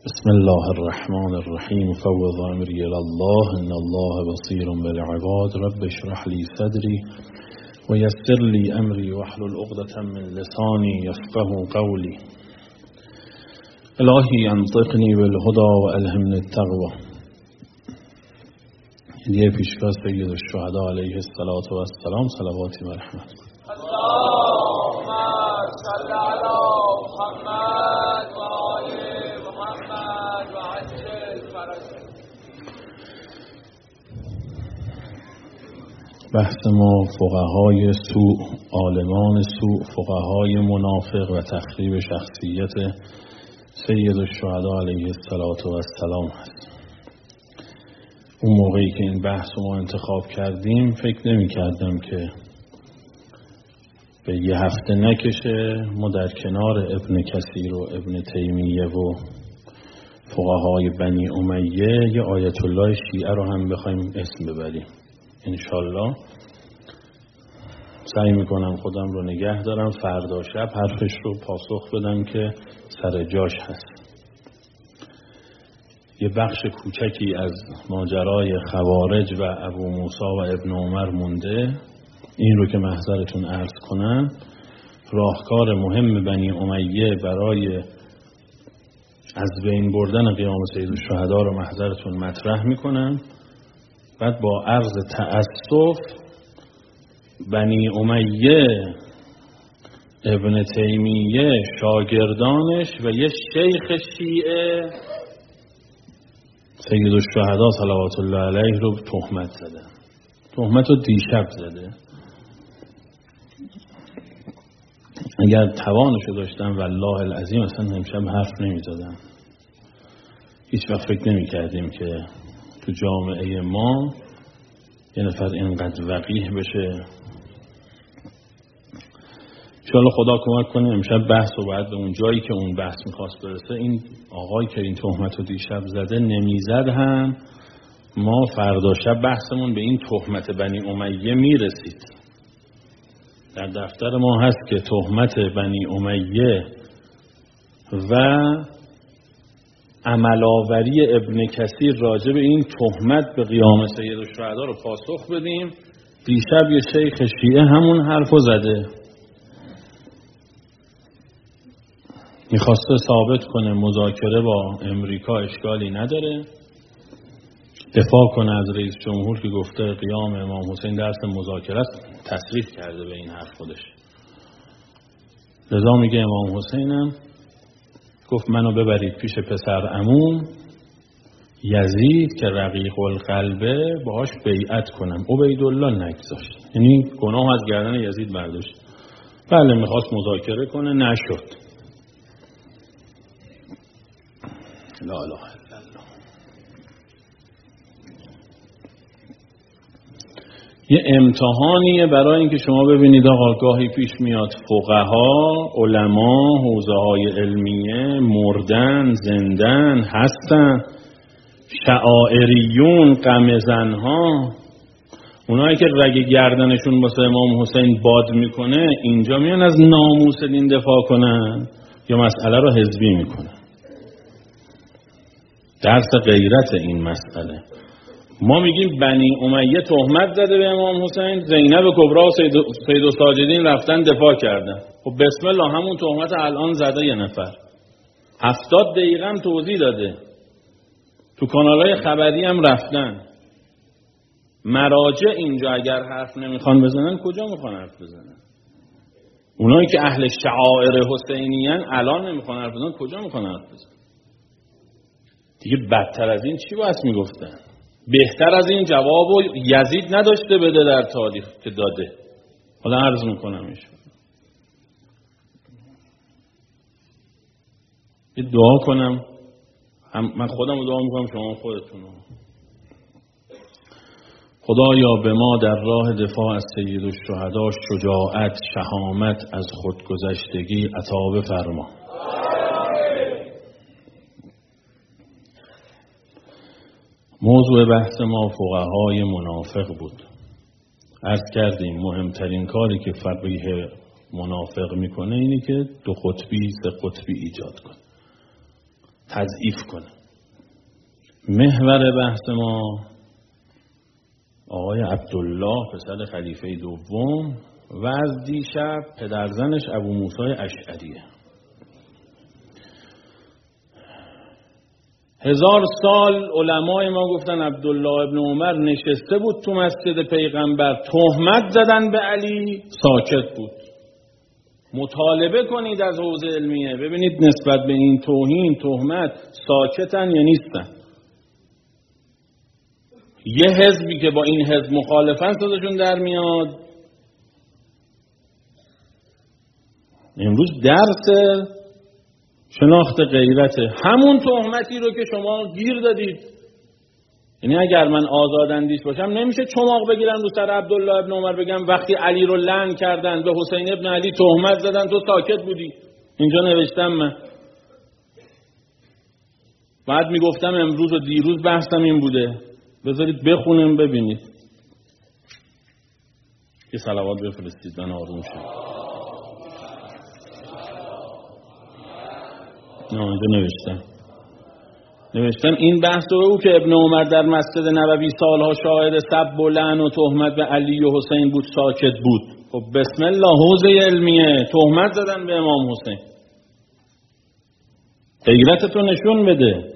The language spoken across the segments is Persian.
بسم الله الرحمن الرحیم فوض امری الی الله ان الله بصیر بالعباد رب اشرح لی صدری و یسر لی امری واحلل عقدة من لسانی یفقهوا قولی. الهی انطقنی بالهدى و الهمنی التقوى. هدیه پیشگاه سید الشهدا علیه السلام صلواتی و رحمت. اللهم صل علی محمد و آل محمد و عجل فرجه. بحث ما فقهای سوء، عالمان سوء، فقهای منافق و تخریب شخصیت سید الشهدا علیه السلام هست. اون موقعی که این بحث رو ما انتخاب کردیم فکر نمی کردم که به یه هفته نکشه ما در کنار ابن کثیر و ابن تیمیه و فقهای بنی امیه یه آیت الله شیعه رو هم بخوایم اسم ببریم. انشالله سعی میکنم خودم رو نگه دارم فردا شب حرفش رو پاسخ بدم که سر جاش هست. یه بخش کوچکی از ماجرای خوارج و ابو موسی و ابن عمر مونده. این رو که محضرتون عرض کنم راهکار مهم بنی امیه برای از بین بردن قیام سید الشهدا رو محضرتون مطرح میکنم. بعد با عرض تأسف بنی امیه، ابن تیمیه، شاگردانش و یه شیخ شیعه سید الشهدا صلوات الله علیه رو تهمت زده. تهمت رو دیشب زده. اگر توانشو داشتم والله العظیم اصلا امشب حرف نمی زدم. هیچ وقت فکر نمی کردیم که تو جامعه ما یه نفر اینقدر وقیح بشه. انشاءالله خدا کمک کنه امشب بحث رو باید به اون جایی که اون بحث میخواست برسه. این آقایی که این تهمت رو دیشب زده نمیزد هم ما فردا شب بحثمون به این تهمت بنی امیه میرسید. در دفتر ما هست که تهمت بنی امیه و عملاوری ابن کثیر راجع به این تهمت به قیام سید الشهدا رو پاسخ بدیم. دیشب یه شیخ شیعه همون حرفو زده. میخواسته ثابت کنه مذاکره با امریکا اشکالی نداره، دفاع کنه از رئیس جمهور که گفته قیام امام حسین درس مذاکره است. تصریح کرده به این حرف خودش. لذا میگه امام حسینم گفت منو ببرید پیش پسر عموم یزید که رقیق القلبه باهاش بیعت کنم. عبیدالله نگذاشت، یعنی گناه از گردن یزید برداشت. بله میخواست مذاکره کنه، نشد. لا اله الا الله. یه امتحانیه برای اینکه شما ببینید آقا گاهی پیش میاد فقها، علما، حوزه‌های علمیه مردن، زندن، هستن، شعائریون، غمزنها، اونایی که رگ گردنشون واسه امام حسین باد میکنه اینجا میان از ناموس دین دفاع کنن یا مسئله رو حزبی میکنن. درس غیرت این مسئله. ما میگیم بنی امیه تهمت زده به امام حسین، زینب کبرا و سید الساجدین رفتن دفاع کردن. خب بسم الله همون تهمت الان زده یه نفر. 70 دقیقه هم توضیح داده. تو کانالهای خبری هم رفتن. مراجع اینجا اگر حرف نمیخوان بزنن کجا میخوان حرف بزنن؟ اونایی که اهل شعائر حسینیان الان نمیخوان حرف بزنن کجا میخوان حرف بزنن؟ دیگه بدتر از این چی باید میگفتن؟ بهتر از این جوابو یزید نداشته بده در تاریخ که داده. حالا عرض میکنمش. یه دعا کنم. من خودم رو دعا میکنم، شما خودتون رو. خدایا به ما در راه دفاع از سید الشهدا شجاعت، شهامت، از خودگذشتگی عطا بفرما. موضوع بحث ما فقهای منافق بود. عرض کردیم مهمترین کاری که فقیه منافق میکنه اینه که 2 قطبی 3 قطبی ایجاد کنه. تضعیف کنه. محور بحث ما آقای عبدالله پسر خلیفه دوم و از دیشب پدرزنش ابو موسی اشعریه. 1000 سال علمای ما گفتن عبدالله ابن عمر نشسته بود تو مسجد پیغمبر، تهمت زدن به علی، ساکت بود. مطالبه کنید از حوزه علمیه ببینید نسبت به این توهین تهمت ساکتن یا نیستن. یه حزبی که با این حزب مخالفن صداشون در میاد. امروز درس شناخت غیرته، همون تهمتی رو که شما گیر دادید. یعنی اگر من آزاداندیش باشم نمیشه چماق بگیرم رو سر عبدالله ابن عمر بگم وقتی علی رو لعن کردن به حسین ابن علی تهمت زدن تو ساکت بودی. اینجا نوشتم من. بعد میگفتم امروز و دیروز بحثم این بوده. بذارید بخونیم ببینید. یه صلوات بفرستید من آروم شد. نه اینجا نوشتم این بحث او که ابن عمر در مسجد نبوی سالها شاهد سب و لعن و تهمت به علی و حسین بود ساکت بود. خب بسم الله حوزه علمیه، تهمت زدن به امام حسین. غیرتتو نشون بده.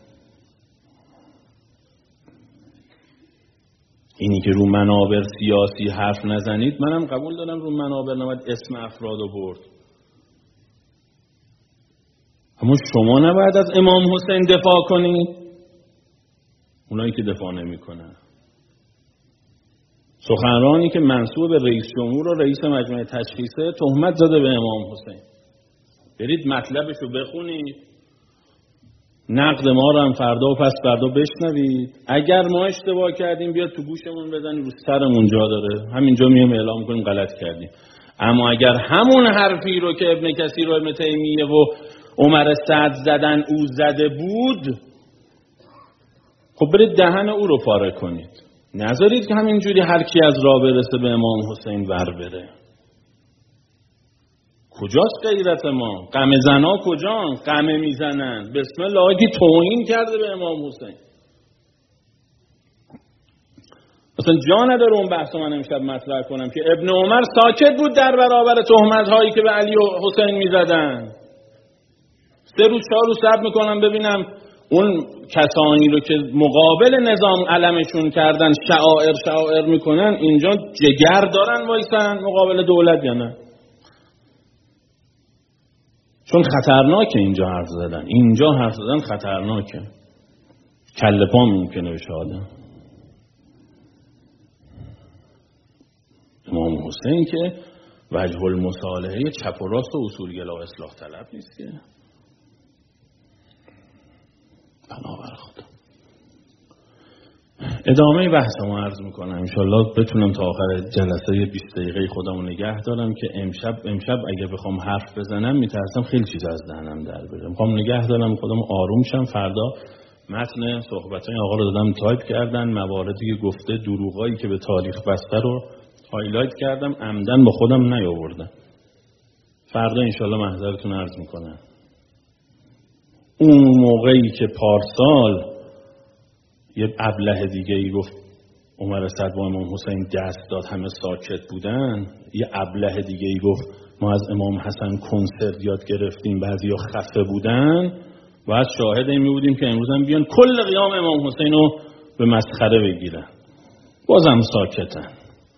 اینی که رو منابر سیاسی حرف نزنید منم قبول دارم، رو منابر نباید اسم افرادو برد، اما شما نباید از امام حسین دفاع کنید. اونایی که دفاع نمی کنن، سخنرانی که منسوب به رئیس جمهور و رئیس مجمع تشخیصه تهمت زده به امام حسین. برید مطلبشو بخونید، نقد ما رو هم فردا و پس فردا بشنوید. اگر ما اشتباه کردیم بیاد تو گوشمون بزنید، رو سرمون جا داره، همینجا میام اعلام کنیم غلط کردیم. اما اگر همون حرفی رو که ابن کثیر و ابن تیمیه و عمر سعد زدن او زده بود، خب برید دهن او رو پاره کنید. نذارید که همینجوری هر کی از راه برسه به امام حسین ور بره. کجاست غیرت ما؟ غم زنا کجان؟ غم میزنن. بسم الله کی توهین کرده به امام حسین. اصلا جا نداره اون بحث من امشب مطرح کنم که ابن عمر ساکت بود در برابر تهمت هایی که به علی و حسین میزدن. 3 روز 4 روز صبر میکنم ببینم اون کسانی رو که مقابل نظام علمشون کردن شعائر میکنن اینجا جگر دارن وایسن مقابل دولت یا نه. چون خطرناکه اینجا حرف زدن. اینجا حرف زدن خطرناکه. کله پا ممکنه بشه آدم. امام حسین که وجه المصالحه چپ و راست و اصولگرا و اصلاح طلب نیست که. بنابر خدا ادامه بحثمو عرض میکنم. انشالله بتونم تا آخر جلسه 20 دقیقه خودمو نگه دارم که امشب اگه بخوام حرف بزنم میترسم خیلی چیز از دهنم در بره. میخوام نگه دارم خودمو آروم شم. فردا متن صحبتای آقا رو دادم تایپ کردن، مواردی که گفته دروغایی که به تاریخ بسته رو هایلایت کردم، عمدن با خودم نیاوردم. فردا انشالله محضرتون عرض میکنم. اون موقعی که پارسال یه ابله دیگه ای گفت عمر سعد با امام حسین دست داد همه ساکت بودن، یه ابله دیگه ای گفت ما از امام حسن کنسرت یاد گرفتیم بعضیا خفه بودن، و از شاهد این می بودیم که امروز هم بیان کل قیام امام حسین رو به مسخره بگیرن. بازم ساکتن.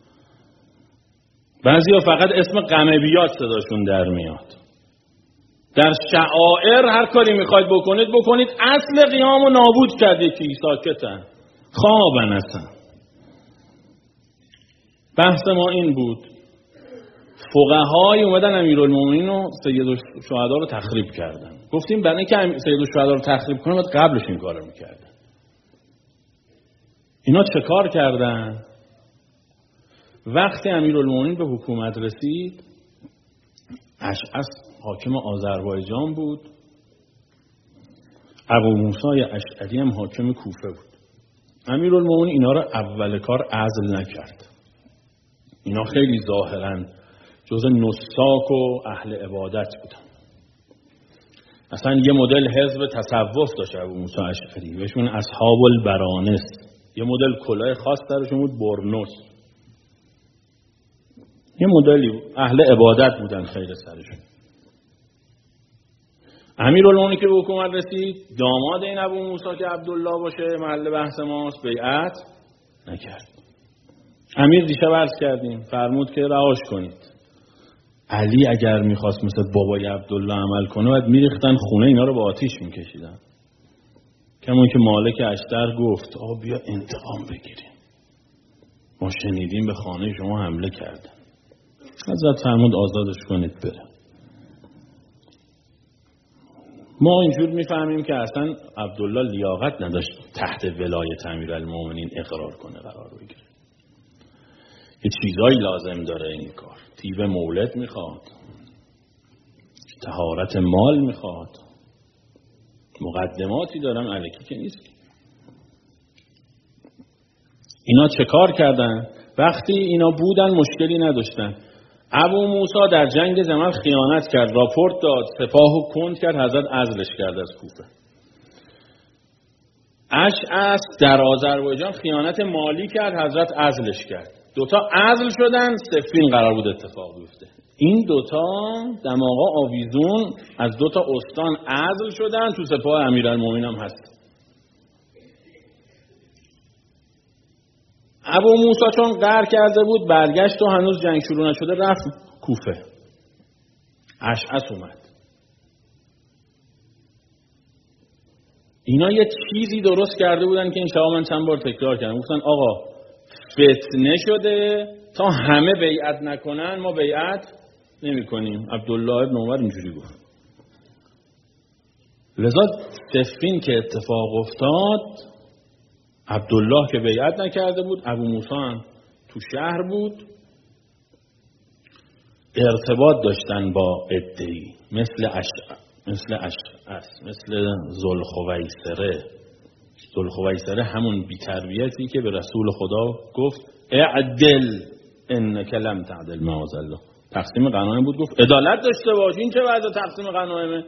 بعضیا فقط اسم قمبیات صداشون در میاد. در شعائر هر کاری میخواید بکنید، اصل قیام رو نابود کرده که ساکتن. خوابن اصلا. بحث ما این بود. فقهای اومدن امیرالمومنین و سید الشهدا رو تخریب کردن. گفتیم برای اینکه سید الشهدا رو تخریب کنن باید قبلش این کارو میکردن. اینا چه کار کردن؟ وقتی امیرالمومنین به حکومت رسید، اشعث حاکم آذربایجان بود، ابو موسی اشعری هم حاکم کوفه بود. امیرالمومنین اینا رو اول کار عزل نکرد. اینا خیلی ظاهراً جزء نساک و اهل عبادت بودن. اصلا یه مدل حزب تصوف داشت ابو موسی اشعری، بهشون اصحاب البرانس. یه مدل کلاه خاص درشون بود، برنوس. یه مدلی اهل عبادت بودن خیر سرشون. امیرالمومنین که به حکومت رسید، داماد این ابو موسی که عبدالله باشه محل بحث ماست، بیعت نکرد. امیر دیشب عرض کردیم فرمود که رهاش کنید. علی اگر میخواست مثل بابای عبدالله عمل کنه باید میریختن خونه اینا رو با آتیش میکشیدن. کمون که مالک اشتر گفت آقا بیا انتقام بگیریم، ما شنیدیم به خانه شما حمله کردن. حضرت فرمود آزادش کنید بره. ما اینجور میفهمیم که اصلا عبدالله لیاقت نداشت تحت ولایت امیرالمومنین اقرار کنه، قرار بگیره. یه چیزایی لازم داره این کار. طیب مولد میخواد، طهارت مال میخواد، مقدماتی دارن، الکی که نیست. اینا چه کار کردن؟ وقتی اینا بودن مشکلی نداشتن. ابو موسی در جنگ جمل خیانت کرد، راپورت داد، سپاهو کند کرد، حضرت عزلش کرد از کوفه. اشعث در آذربایجان خیانت مالی کرد، حضرت عزلش کرد. دوتا عزل شدن، صفین قرار بود اتفاق بیفته. این دوتا دماغا آویزون از دوتا استان عزل شدن، تو سپاه امیرالمومنین هم هست. ابو موسی چون قهر کرده بود برگشت و هنوز جنگ شروع نشده رفت کوفه. اشعث اومد. اینا یه چیزی درست کرده بودن که این شبا من چند بار تکرار کردم. گفتن آقا فتنه شده تا همه بیعت نکنن ما بیعت نمی کنیم. عبدالله ابن عمر اینجوری گفت. لذا صفین که اتفاق افتاد، عبدالله که بیعت نکرده بود، ابو موسی هم تو شهر بود، ارتباط داشتن با عده‌ای مثل ذوالخویسره. ذوالخویسره همون بی‌تربیتی که به رسول خدا گفت اعدل انک لم تعدل معاذالله. تقسیم غنایم بود، گفت عدالت داشته باش. این چه وضع تقسیم غنایمه؟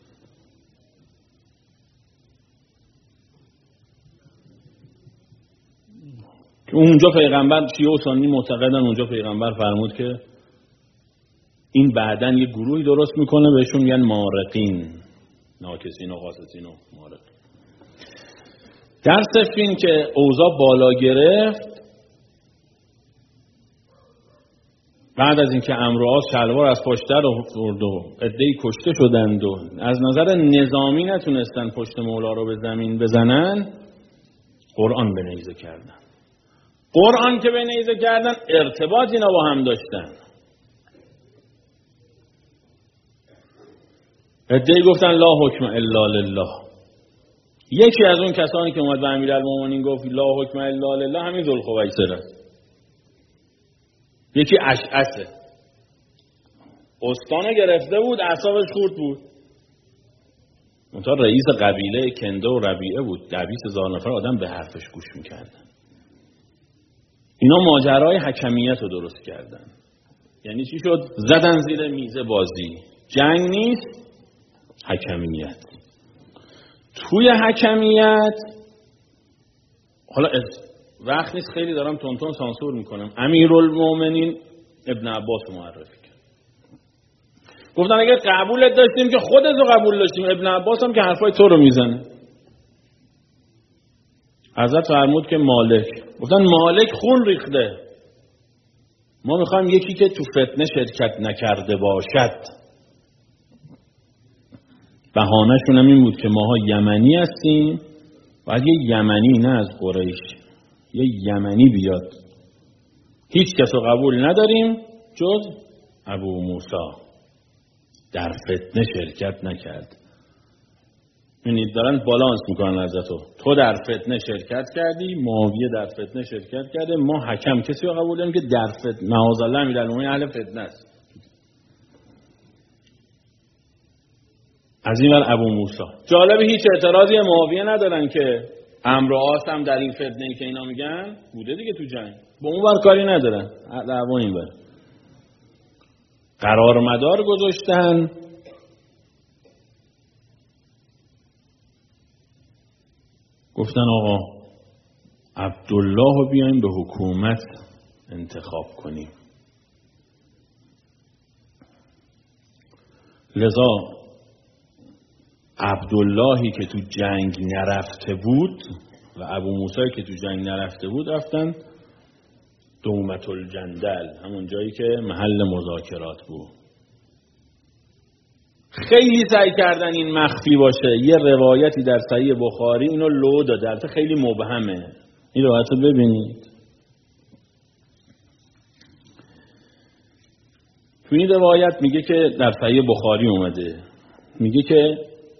اونجا پیغمبر، شیعه و سنی معتقدن اونجا پیغمبر فرمود که این بعدن یه گروهی درست میکنه بهشون میگن مارقین، ناکسین و قاسسین و مارقین. در صفین که اوضاع بالا گرفت، بعد از اینکه عمرو و عاص شلوار از پشت در آورد و عده‌ای کشته شدند و از نظر نظامی نتونستن پشت مولا رو به زمین بزنن، قرآن به نیزه کردن. قرآن که به نیزه کردن ارتباط اینا با هم داشتن. عده‌ای گفتن لا حکم الا لله. یکی از اون کسانی که اومد به امیرالمومنین گفت لا حکم الا لله همین ذوالخویسره است. یکی اشعثه. استانه گرفته بود، اعصابش خورد بود. منتها رئیس قبیله کنده و ربیعه بود. 200,000 نفر آدم به حرفش گوش میکردن. اینا ماجرای حکمیت رو درست کردن. یعنی چی شد؟ زدن زیر میزه بازی. جنگ نیست، حکمیت. توی حکمیت حالا وقت نیست خیلی دارم تونتون سانسور میکنم. امیرالمومنین ابن عباس معرفی کرد. گفتن اگه قبولت داشتیم که خودتو قبول داشتیم، ابن عباس هم که حرفای تو رو میزنه. حضرت فرمود که مالک. گفتن مالک خون ریخته، ما میخوایم یکی که تو فتنه شرکت نکرده باشد. بهانه‌شون هم این بود که ماها یمنی هستیم، باید یه یمنی، نه از قریش، یه یمنی بیاد. هیچ کس رو قبول نداریم جز ابو موسی. در فتنه شرکت نکرد. یعنی دارن بالانس میکنن ازتو. تو در فتنه شرکت کردی، معاویه در فتنه شرکت کرده، ما حکم کسی رو قبول داریم که در فتنه، معاذالله امیرالمومنین اهل فتنه است. از این ور ابو موسی. جالبه هیچ اعتراضی معاویه ندارن که عمرو و عاص هم در این فتنه‌ای که اینا میگن بوده دیگه تو جنگ. با اون ور کاری ندارن. دعوا این ور. قرار مدار گذاشتن. گفتن آقا عبدالله رو بیایم به حکومت انتخاب کنیم. لذا عبداللهی که تو جنگ نرفته بود و ابو موسی که تو جنگ نرفته بود رفتن دومة الجندل، همون جایی که محل مذاکرات بود. خیلی سعی کردن این مخفی باشه. یه روایتی در صحیح بخاری اینو لو داده، البته خیلی مبهمه. این روایت رو ببینید. تو این روایت میگه که در صحیح بخاری اومده، میگه که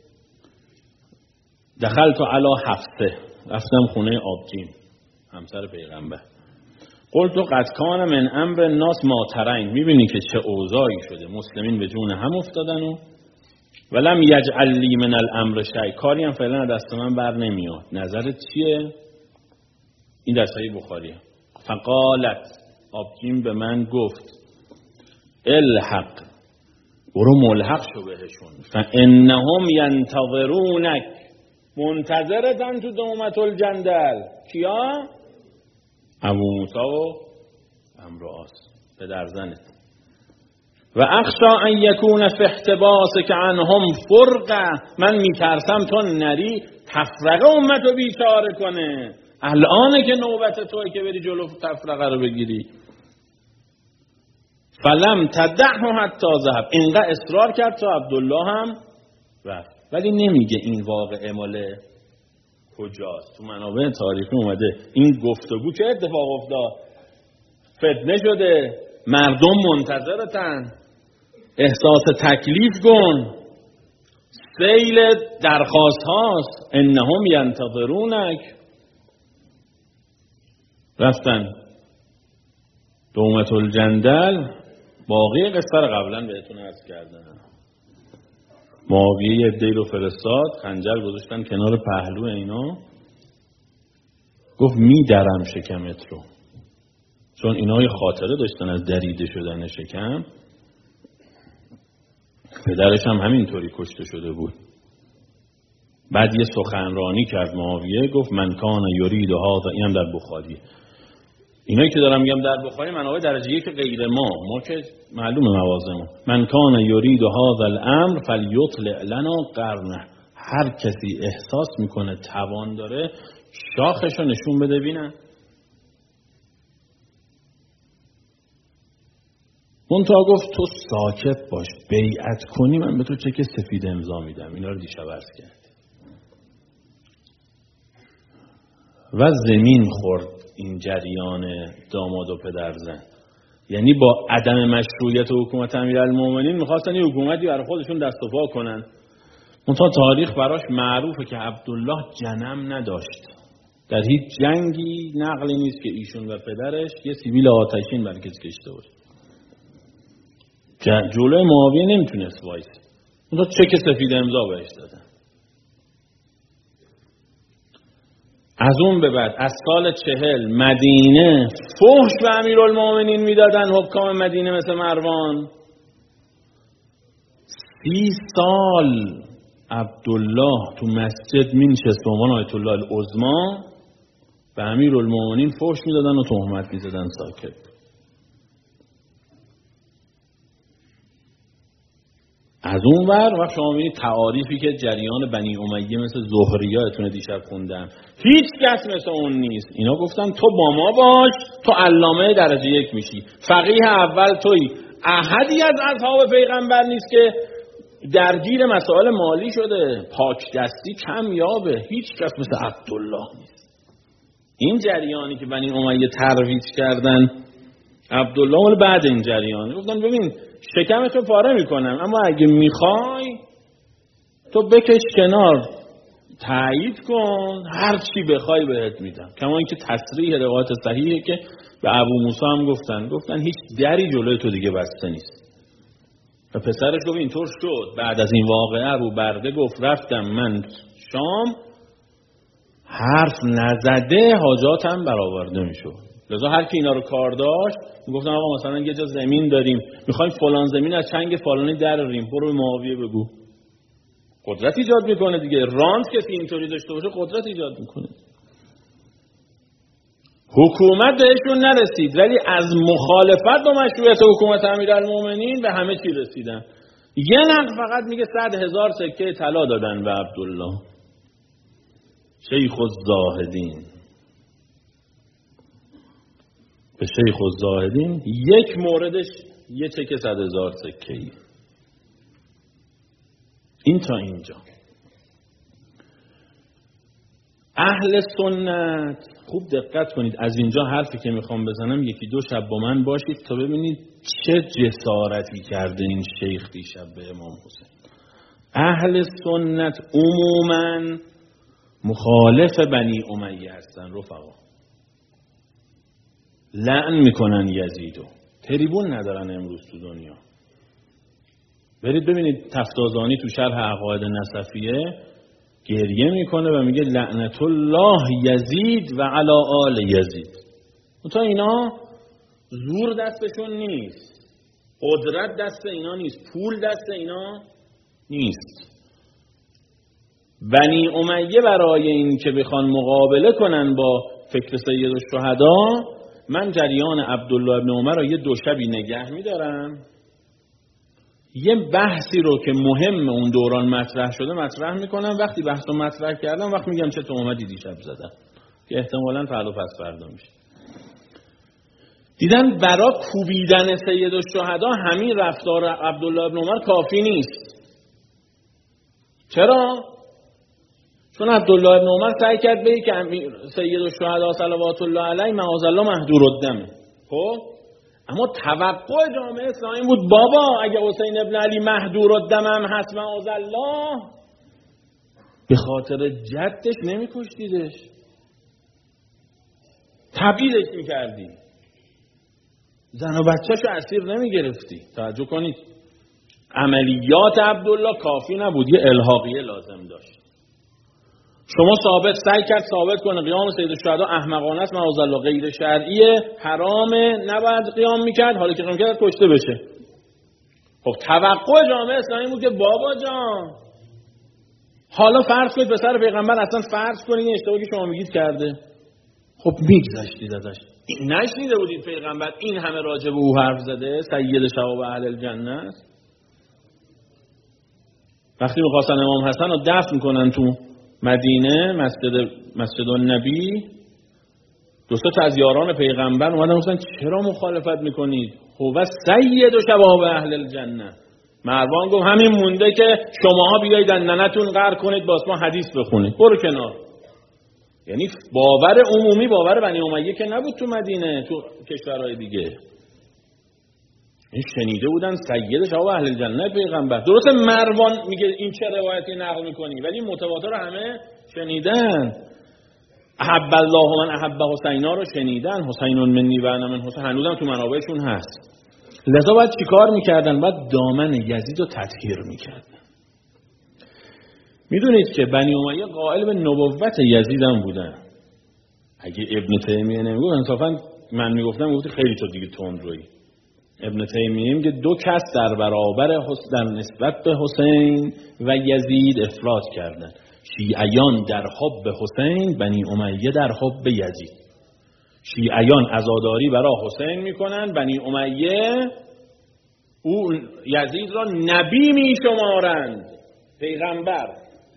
دخلت علی حفصه، رفتم خونه آبجین همسر پیغمبر. قلت قد کان من امر الناس ما ترین، میبینی که چه اوضاعی شده، مسلمین به جون هم افتادن و ولم یجعل لی من الامر شیء، کاری هم فعلا دست من بر نمیاد. نظرت چیه؟ این در صحیح بخاریه. فقالت، آبجین به من گفت الحق، برو ملحق شو بهشون، فانهم ینتظرونک، منتظرتن تو دومة الجندل. کیا؟ ابو موسی و امرؤاس پدر زنت. و اخشا ان یکون فی احتباسک عنهم فرقه، من میترسم تو نری تفرقه امتو بیچاره کنه. الانه که نوبت توی که بری جلو تفرقه رو بگیری. فلم تدعه حتی ذهب، اینقدر اصرار کرد تا عبدالله هم رفت. ولی نمیگه این واقعه مال کجاست. تو منابع تاریخی اومده این گفتگو که اتفاق افتاد، فتنه شده، مردم منتظرتن، احساس تکلیف کن، سیل درخواست هاست، انهم ینتظرونک. رفتن دومة الجندل. باقی قصه رو قبلا بهتون عرض کردم. معاویه یه عده‌ای رو فرستاد، خنجر گذاشتن کنار پهلو اینا، گفت میدرم شکمت رو، چون اینا یه خاطره داشتن از دریده شدن شکم. پدرش هم همینطوری کشته شده بود. بعد یه سخنرانی کرد معاویه، گفت من کان یرید هذا، اینم در بخاری. اینایی که دارم میگم در بخاری منابع درجه یک غیر ما که معلومه موازمون. من کان یرید هذا الامر فلیطلع لنا قرنه، هر کسی احساس میکنه توان داره شاخشو نشون بده ببینن. منتها گفت تو ساکت باش، بیعت کنی من به تو چک سفید امضا میدم. اینا رو دیشب عرض کرد. و زمین خورد این جریان داماد و پدرزن. یعنی با عدم مشروعیت حکومت امیرالمومنین میخواستن یه حکومتی برای خودشون دست و پا کنن. منتها تاریخ براش معروفه که عبدالله جنم نداشت. در هیچ جنگی نقلی نیست که ایشون و پدرش یه سیبیل آتشین بر کسی کشته باشه. جلوی معاویه نمیتونست وایس. منتها چک سفید امضا بهش دادن. از اون به بعد از سال 40 مدینه فحش به امیرالمومنین میدادن حکام مدینه مثل مروان. 30 سال عبدالله تو مسجد مینشست به عنوان آیت الله العظما، به امیرالمومنین فحش میدادن و تهمت میزدن. ساکت. از اون ور وقت شما می‌بینید تعاریفی که جریان بنی امیه مثل زهریه اتونه دیشب خوندن، هیچ کس مثل اون نیست. اینا گفتن تو با ما باش، تو علامه درجه 1 میشی، فقیه اول تویی. احدی از اصحاب پیغمبر نیست که درگیر مسائل مالی شده، پاک دستی کم یابه. هیچ کس مثل عبدالله نیست. این جریانی که بنی امیه ترویج کردن عبدالله مال بعد این جریان. گفتن ببین شکمتو پاره میکنم، اما اگه میخوای تو بکش کنار، تایید کن، هر چی بخوای بهت میدم. کما اینکه تصریح روایت صحیحه که به ابو موسی هم گفتن هیچ دری جلوی تو دیگه بسته نیست. و پسرش گفت اینطور شد. بعد از این واقعه ابو برده گفت رفتم من شام، حرف نزده حاجاتم برآورده میشد. لذا هر کی اینا رو کار داشت میگفتن آقا مثلا یه جا زمین داریم، میخوایم فلان زمین از چنگ فلانی دراریم، برو به معاویه بگو. قدرت ایجاد میکنه دیگه. راند کسی اینطوری داشته باشه قدرت ایجاد میکنه. حکومت بهشون نرسید ولی از مخالفت با مشروعیت حکومت امیرالمومنین به همه چی رسیدن. یه نقل فقط میگه 100,000 سکه طلا دادن به عبدالله شیخ الزاهدین. به شیخ الزاهدین یک موردش یه چک 100,000 سکه‌ای. این تا اینجا. اهل سنت خوب دقت کنید، از اینجا حرفی که میخوام بزنم یکی دو شب با من باشید تا ببینید چه جسارتی کرده این شیخ دیشب به امام حسین. اهل سنت عموماً مخالف بنی امیه هستن رفقا. لعن میکنن یزیدو. تریبون ندارن امروز تو دنیا. برید ببینید تفتازانی تو شرح عقاید نصفیه گریه میکنه و میگه لعنت الله یزید و علی آل یزید. تا اینا زور دستشون نیست، قدرت دست اینا نیست، پول دست اینا نیست. بنی امیه برای این که بخوان مقابله کنن با فکر سید الشهدا، من جریان عبدالله ابن عمر رو یه دو شبی نگه میدارم، یه بحثی رو که مهم اون دوران مطرح شده مطرح میکنم. وقتی بحث رو مطرح کردم وقت میگم چه تهمتی دیشب زدم که احتمالاً فردا پس فردا میشه. دیدن برای کوبیدن سید الشهدا همین رفتار عبدالله ابن عمر کافی نیست. چرا؟ چون عبدالله ابن عمر سعی کرد بگه که سید الشهدا صلوات الله علیه معاذالله مهدور الدمه. خب اما توقع جامعه اسلامی بود بابا اگه حسین ابن علی مهدور الدم هم هست معاذالله به خاطر جدش نمیکشتیدش، تبعیدش میکردی، زن و بچه‌شو اسیر نمیگرفتی. توجه کنید عملیات عبدالله کافی نبود، یه الحاقیه لازم داشت. شما سعی کرد ثابت کنه قیام سید الشهدا احمقانه است معاذالله، غیر شرعیه، حرامه، نباید قیام میکرد، حالا که قیام کرد کشته بشه. خب توقع جامعه اسلامی بود که بابا جان حالا فرض کنید پسر پیغمبر، اصلا فرض کنید این اشتباهی که شما میگید کرده، خب میگذشتید ازش. نشنیده بودید پیغمبر این همه راجع به او حرف زده سید شباب اهل الجنه است؟ وقتی می‌خواستن امام حسن رو دفن کنن تو مدینه مسجد النبی، دو تا از یاران پیغمبر اومدن گفتن چرا مخالفت میکنید؟ هو سید شباب اهل الجنه. مروان گفت همین مونده که شماها بیایید ننتون غر کنید باز ما حدیث بخونید، برو کنار. یعنی باور عمومی، باور بنی امیه که نبود تو مدینه، تو کشورهای دیگه. این شنیده بودن سید شباب اهل الجنه پیغمبر. درسته مروان میگه این چه روایتی نقل میکنی، ولی متواتر همه شنیدن. احب الله من احب حسینا رو شنیدن، حسین منی و انا من حسین، هنوزم تو منابعشون هست. لذا باید چیکار میکردن؟ باید دامن یزید رو تطهیر میکردن. میدونید که بنی امیه قائل به نبوت یزید هم بودن. اگه ابن تیمیه نمیگفت انصافا من میگفتم گفتی خیلی تو دیگه تندرویی. ابن تیمیه میگه دو کس در برابر در نسبت به حسین و یزید افراط کردن. شیعیان در حب حسین، بنی امیه در حب یزید. شیعیان عزاداری برای حسین میکنن، بنی امیه او یزید را نبی میشمارند، پیغمبر.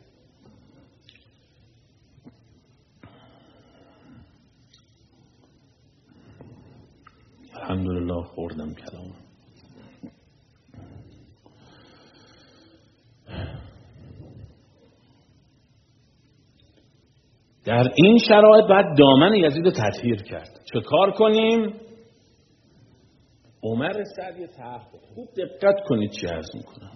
الحمدلله خوردم کلام. در این شرایط باید دامن یزید رو تطهیر کرد. چه کار کنیم؟ عمر سعد یه طرح خوب دقت کنید چی عرض میکنم.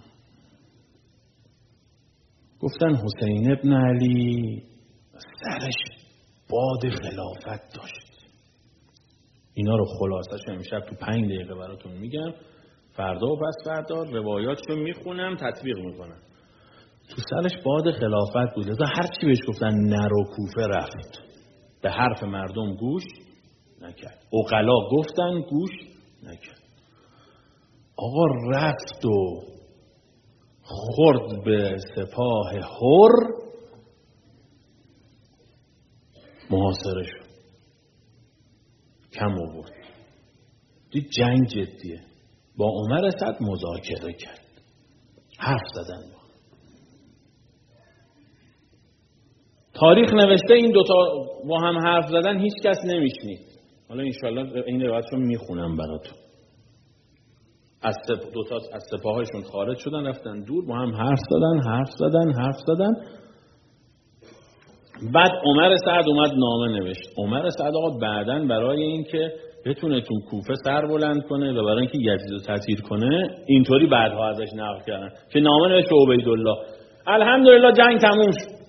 گفتن حسین ابن علی سرش باد خلافت داشت. اینا رو خلاصش امشب تو 5 دقیقه براتون میگم، فردا و پس فردا روایاتشو میخونم تطبیق میکنم. تو سرش باد خلافت بود، لذا هر چی بهش گفتن نرو کوفه رفت، به حرف مردم گوش نکرد، عقلا گفتن گوش نکرد. آقا رفت و خورد به سپاه حر، محاصره شد، کم آورد. دید جنگ جدیه، با عمر سعد مذاکره کرد، حرف زدن. تاریخ نوشته این دوتا با هم حرف زدن هیچ کس نمیشنید. حالا انشالله این روایتشو میخونم براتون. دوتا از سپاهاشون خارج شدن، رفتن دور، با هم حرف زدن. بعد عمر سعد اومد نامه نوشت. عمر سعد آقا بعدن برای این که بتونه تو کوفه سر بلند کنه و برای اینکه یزید رو تطهیر کنه، اینطوری بعدها ازش نقل کردن که نامه نوشت عبیدالله. الحمدلله جنگ تموم شد.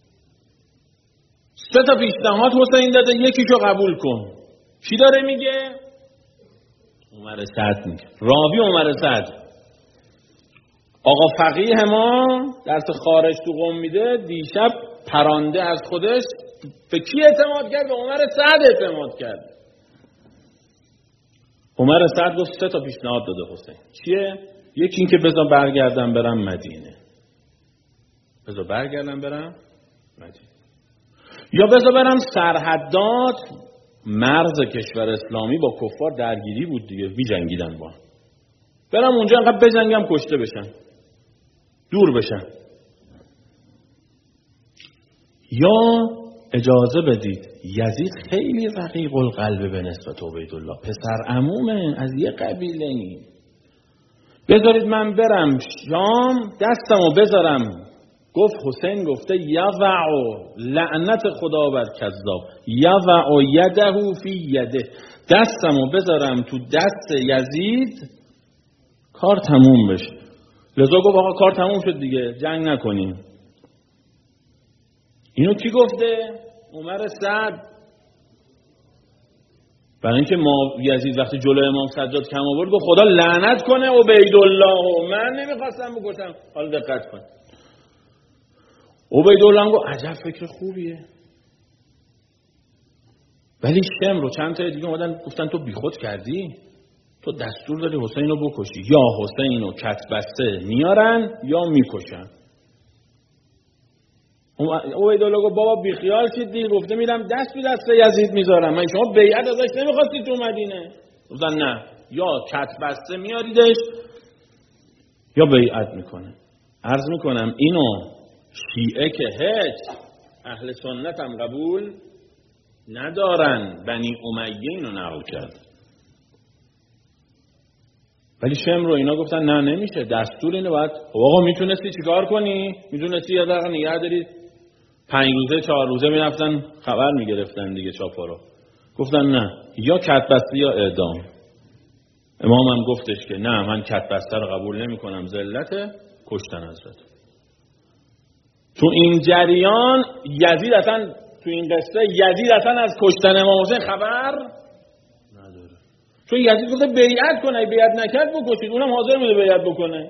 3 تا پیشنهاد حسین داده، یکیشو قبول کن. کی داره میگه؟ عمر سعد میگه. راوی عمر سعد. آقا فقیه ما درس خارج تو قم میده، دیشب پرانده از خودش به کی اعتماد کرد؟ به عمر سعد اعتماد کرد. عمر سعد گفت 3 تا پیشنهاد داده حسین. چیه؟ یکی این که بذار برگردم برم مدینه. یا بذار برم سرحدات، مرز کشور اسلامی با کفار درگیری بود دیگه، بی جنگیدن با. برم اونجا انقدر بجنگم کشته بشن، دور بشن. یا اجازه بدید، یزید خیلی رقیق القلب به نسبت عبیدالله، پسر عمومه، از یه قبیله این. بذارید من برم شام، دستمو بذارم. گفت حسین گفته یضع لعنت خدا بر کذاب، یضع یده فی یده، دستمو بذارم تو دست یزید کار تموم بشه. لذا گفت آقا کار تموم شد دیگه، جنگ نکنیم. اینو کی گفته؟ عمر سعد. برای اینکه یزید وقتی جلوی امام سجاد کم آورد گفت خدا لعنت کنه عبیدالله، من نمیخواستم بکشم. حالا دقت کن. عبیدالله گفت عجب فکر خوبیه. ولی شمر و چند تا دیگه اومدن گفتن تو بیخود کردی، تو دستور داری حسین رو بکشی، یا حسین رو کتبسته میارن یا میکشن. عبیدالله گفت بابا بیخیال شید دیگه، گفته میرم دست به دست یزید میذارم، من شما بیعت ازش نمیخواستید تو مدینه؟ گفتن نه، یا کتبسته میاریدش یا بیعت میکنه. عرض میکنم اینو شیعه که هیچ، اهل سنت هم قبول ندارن، بنی امیه اینو نقل کرد. ولی شمر رو اینا گفتن نه نمیشه، دستور اینه. باید آقا میتونستی چیکار کنی؟ میتونستی یه دقیقه نگه داری 5 روزه 4 روزه میرفتن خبر میگرفتن دیگه چاپا رو. گفتن نه، یا کتبسته یا اعدام. امام هم گفتش که نه من کتبسته رو قبول نمی کنم، ذلته، کشتن حضرت. تو این جریان یزید اصلا، تو این قصه یزید اصلا از کشتن امام حسین خبر نداره. چون یزید گفته بیعت کنه، بیعت نکرد بکشید، اونم حاضر بوده بیعت بکنه.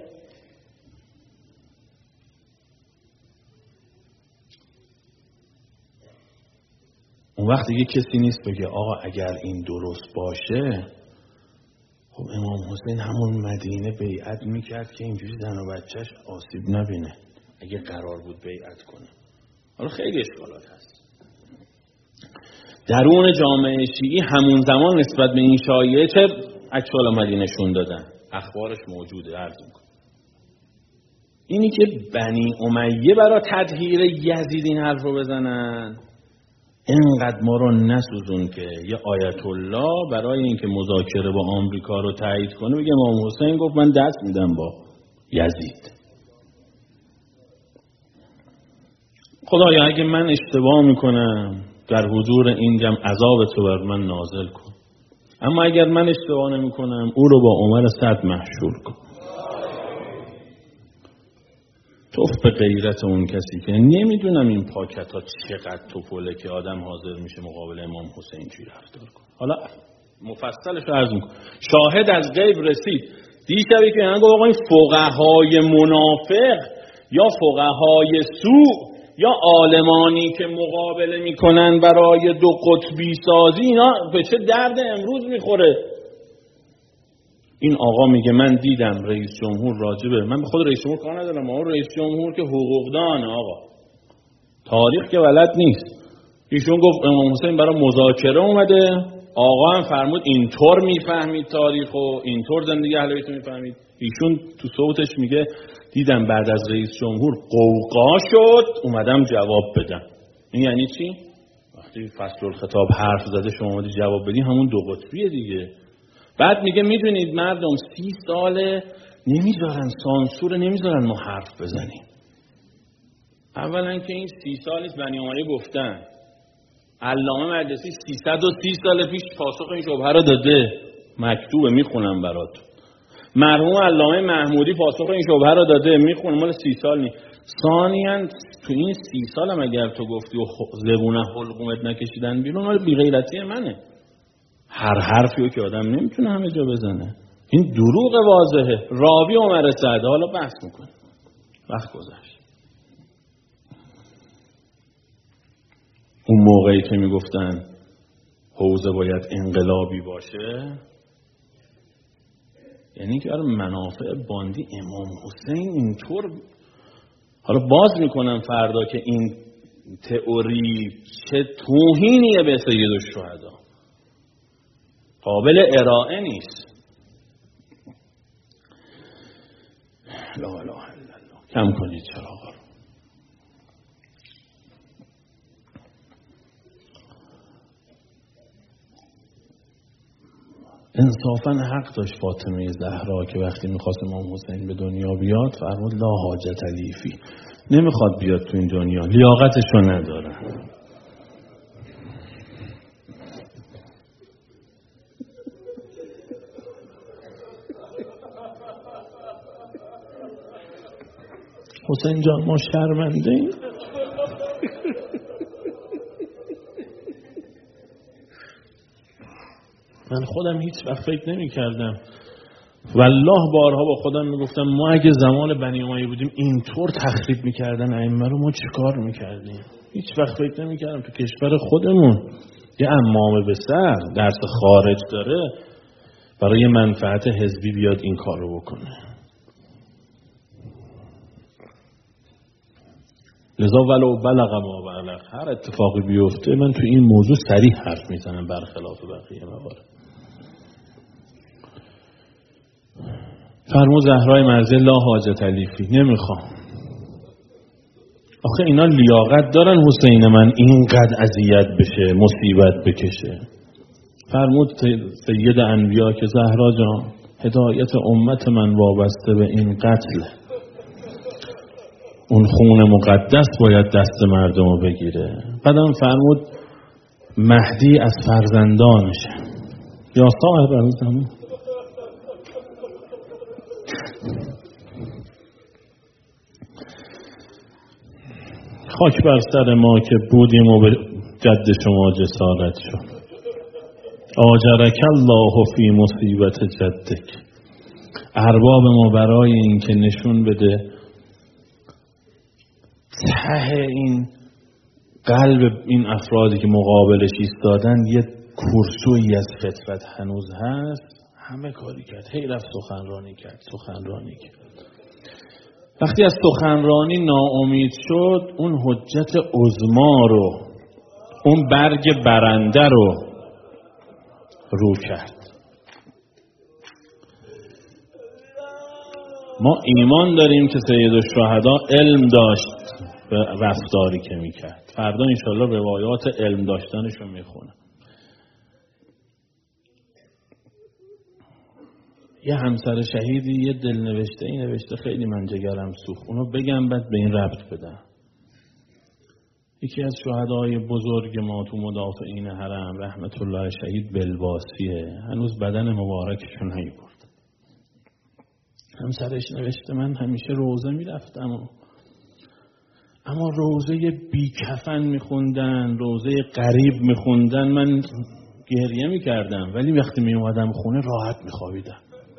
اون وقت دیگه کسی نیست بگه آقا اگر این درست باشه خب امام حسین همون مدینه بیعت میکرد که اینجوری زن و بچهش آسیب نبینه اگه قرار بود بیعت کنه. حالا خیلی اشکالات هست. درون جامعه شیعی همون زمان نسبت به این شایعه چه عکس‌العملی عملی نشون دادن، اخبارش موجوده. عرض میکنم اینی که بنی امیه برای تطهیر یزید این حرف رو بزنن، اینقدر ما رو نسوزون که یه آیت الله برای اینکه مذاکره با آمریکا رو تایید کنه بگه امام حسین گفت من دست میدم با یزید. خدایا اگه من اشتباه میکنم در حضور این جمع عذاب تو بر من نازل کن، اما اگر من اشتباه نمیکنم او رو با عمر سعد محشور کن. توف به غیرت اون کسی که نمیدونم این پاکت ها چقدر توپله که آدم حاضر میشه مقابل امام حسین چی رفتار کن. حالا مفصلش رو عرض میکنم. شاهد از غیب رسید دیشبی که گفت آقا این فقهای منافق یا فقهای سوء یا عالمانی که مقابله میکنن برای دو قطبی سازی، اینا به چه درد امروز میخوره؟ این آقا میگه من دیدم رئیس جمهور راجبه، من به خود رئیس جمهور کار ندارم، اما رئیس جمهور که حقوقدان آقا تاریخ که بلد نیست، ایشون گفت امام حسین برای مذاکره اومده، آقا هم فرمود اینطور میفهمید تاریخ و اینطور زندگی اهل بیت میفهمید. ایشون تو صوتش میگه دیدم بعد از رئیس جمهور قوقا شد اومدم جواب بدم. این یعنی چی؟ وقتی فصل الخطاب حرف زده شما اومدی جواب بدی، همون دو قطبیه دیگه. بعد میگه میدونید مردم 30 ساله نمیذارن سانسور، نمیذارن ما حرف بزنیم. اولا که این 30 سال نیست، بنی امیه گفتن علامه مجلسی 330 سال پیش پاسخ این شبهه رو داده، مکتوبه میخونم براتون. مرحوم علامه محمودی پاسخ این شبهه رو داده، میخونم، مال 30 سال نیست. ثانیاً تو این 30 سال هم اگر تو گفتی و زبونه حلقومت نکشیدن بیرون، مال بی‌غیرتی منه. هر حرفی که آدم نمیتونه همه جا بزنه، این دروغ واضحه. راوی عمر سعد، حالا بحث میکنه، وقت گذشت. اون موقعی که میگفتن حوزه باید انقلابی باشه، یعنی که برای منافع باندی امام حسین اینطور. حالا باز میکنم فردا که این تئوری چه توهینیه به سید الشهدا، قابل ارائه نیست. لا اله الا الله. کم کنید چراغا رو. انصافا حق داشت فاطمه زهرا که وقتی میخواست امام حسین به دنیا بیاد فرمود لا حاجت لی فی، نمیخواد بیاد تو این دنیا، لیاقتشو نداره. حسین جان ما شرمنده ایم. من خودم هیچ وقت فکر نمی کردم، والله بارها با خودم میگفتم ما اگه زمان بنی امیه بودیم اینطور تخریب میکردن ائمه رو، ما چه کار میکردیم؟ هیچ وقت فکر نمی کردم تو کشور خودمون یه عمامه به سر درس خارج داره برای منفعت حزبی بیاد این کار رو بکنه. لذا ولو بلغ ما بلغ، هر اتفاقی بیفته من تو این موضوع صریح حرف میزنم برخلاف بقیه موارد. فرمود زهرای مرضی لا حاجت لی فی، نمیخوام. آخه اینا لیاقت دارن حسین من اینقدر اذیت بشه، مصیبت بکشه. فرمود سید انبیا که زهرا جان هدایت امت من وابسته به این قتل، اون خون مقدس باید دست مردم رو بگیره. بعدم فرمود مهدی از فرزندانشه. یا صاحب الزمان خاک بر سر ما که بودیم و به جد شما جسارت شد. آجرک الله فی مصیبت جدک. ارباب ما برای این که نشون بده ته این قلب این افرادی که مقابلش ایستادن یه کورسویی از فطرت هنوز هست، همه کاری کرد. هی رفت سخنرانی کرد. وقتی از سخنرانی ناامید شد، اون حجت عظما رو، اون برگ برنده رو کرد. ما ایمان داریم که سید الشهدا علم داشت به رفتاری که میکرد. فردا انشالله روایات علم داشتنش رو میخونم. یه همسر شهیدی یه دلنوشته ای نوشته، خیلی من جگرم سوخت، اونو بگم بعد به این ربط بدم. یکی از شهدای بزرگ ما تو مدافعین حرم رحمت الله شهید بلباسیه، هنوز بدن مبارکشون نیورد. همسرش نوشته من همیشه روزه میرفتم، اما روزه بی کفن میخوندن، روزه غریب میخوندن، من گریه میکردم، ولی وقتی میومدم خونه راحت میخوابیدم.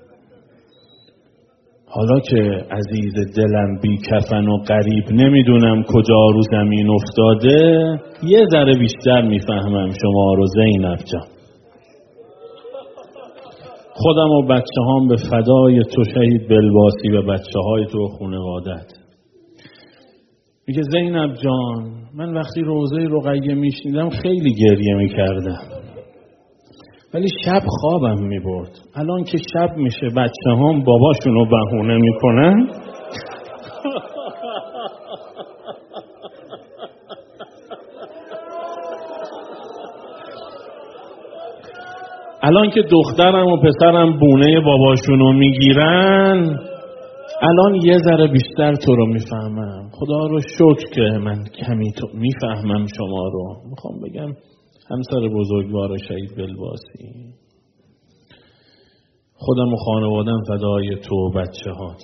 حالا که عزیز دلم بی کفن و غریب نمیدونم کجا رو زمین افتاده، یه ذره بیشتر میفهمم شما رو زینب جان. خودم و بچه هام به فدای تو شهید بلباسی و بچه های تو و خانوادت. میگه زینب جان من وقتی روضه رقیه میشنیدم خیلی گریه میکردم، ولی شب خوابم میبرد. الان که شب میشه بچه هام باباشونو بهونه میکنن الان که دخترم و پسرم بونه باباشونو میگیرن، الان یه ذره بیشتر تو رو میفهمم. خدا رو شکر که من کمی تو میفهمم شما رو. میخوام بگم همسر بزرگوار شهید بلباسی، خودم و خانوادم فدای تو و بچه هات.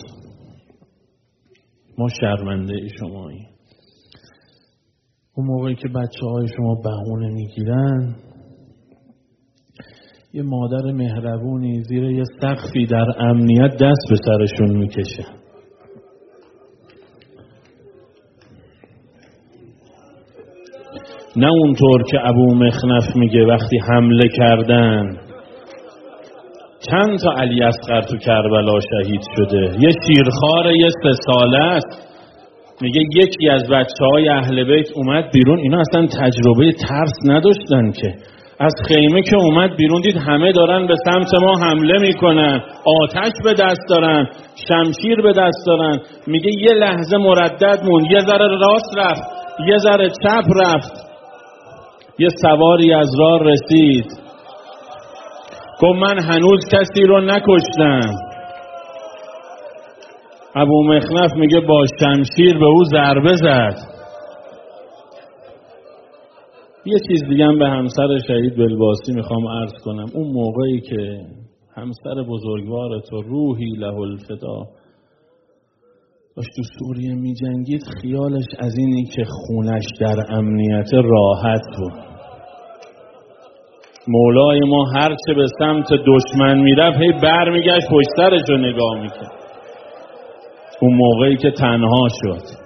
ما شرمنده شمایی. اون موقعی که بچه های شما بهونه میگیرن، یه مادر مهربونی زیر یه سقفی در امنیت دست به سرشون میکشه. نه اونطور که ابو مخنف میگه وقتی حمله کردن چند تا علی اصغر تو کربلا شهید شده. یه شیرخوار یه 3 ساله است، میگه یکی از بچه‌های اهل بیت اومد بیرون، اینا اصلا تجربه ترس نداشتن که. از خیمه که اومد بیرون دید همه دارن به سمت ما حمله میکنن، آتش به دست دارن، شمشیر به دست دارن. میگه یه لحظه مردد موند، یه ذره راست رفت، یه ذره چپ رفت. یه سواری از راه رسید، گفت من هنوز کسی رو نکشتم. ابو مخنف میگه با شمشیر به او ضربه زد. یه چیز دیگه هم به همسر شهید بلباسی میخوام عرض کنم. اون موقعی که همسر بزرگوار تو روحی له الفدا داشت تو سوریه میجنگید، خیالش از اینی که خونش در امنیت راحت بود. مولای ما هرچه به سمت دشمن میرفت هی برمیگشت پشت سرش رو نگاه میکرد. اون موقعی که تنها شد.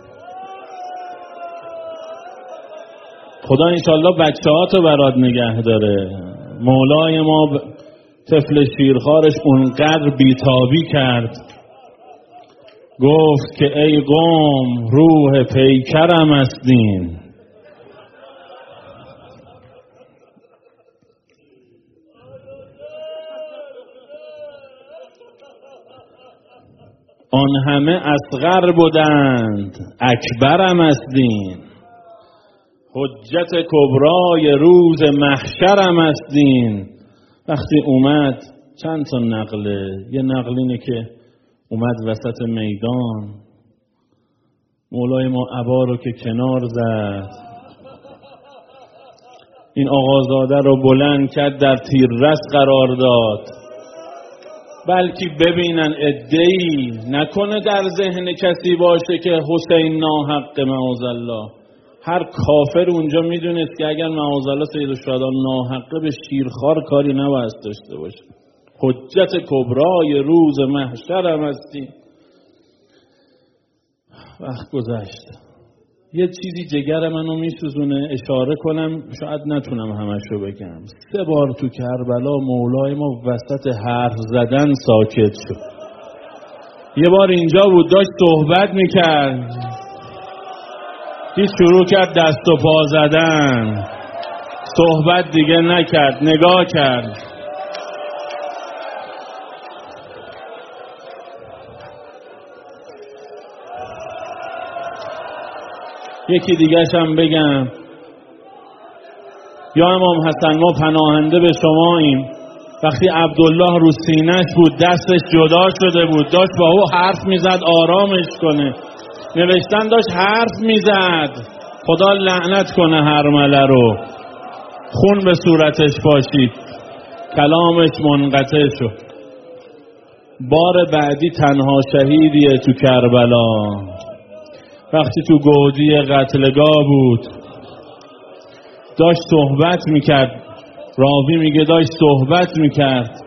خدا انشالله بچه ها تو برات نگه داره. مولای ما طفل شیرخوارش اونقدر بیتابی کرد، گفت که ای قوم روح پیکرم هستین. آن همه اصغر بودند اکبرم هستین. حجت کبرای روز محشرم هستین. وقتی اومد چند تا نقله، یه نقل اینه که اومد وسط میدان، مولای ما عبا رو که کنار زد، این آقازاده رو بلند کرد در تیررس قرار داد، بلکه ببینن عده‌ای نکنه در ذهن کسی باشه که حسین ناحق معاذالله. هر کافر اونجا میدونست که اگر معاذالله سیدالشهدا ناحقه به شیرخوار کاری نباید داشته باشه. حجت کبرای روز محشرم هستی. وقت گذشت. یه چیزی جگر منو میسوزونه اشاره کنم، شاید نتونم همشو بگم. 3 بار تو کربلا مولای ما وسط حرف زدن ساکت شد. یه بار اینجا بود داشت صحبت میکرد، شروع کرد دست و پا زدن، صحبت دیگه نکرد، نگاه کرد. یکی دیگه هم بگم، یا امام حسن ما پناهنده به شماییم. وقتی عبدالله رو سینه‌اش بود دستش جدا شده بود، داشت با او حرف میزد آرامش کنه، نوشتن داشت حرف میزد. خدا لعنت کنه هرمله رو، خون به صورتش پاشید، کلامش منقطع شد. بار بعدی تنها شهیدیه تو کربلا. وقتی تو گودی قتلگاه بود داشت صحبت میکرد، راوی میگه داشت صحبت میکرد،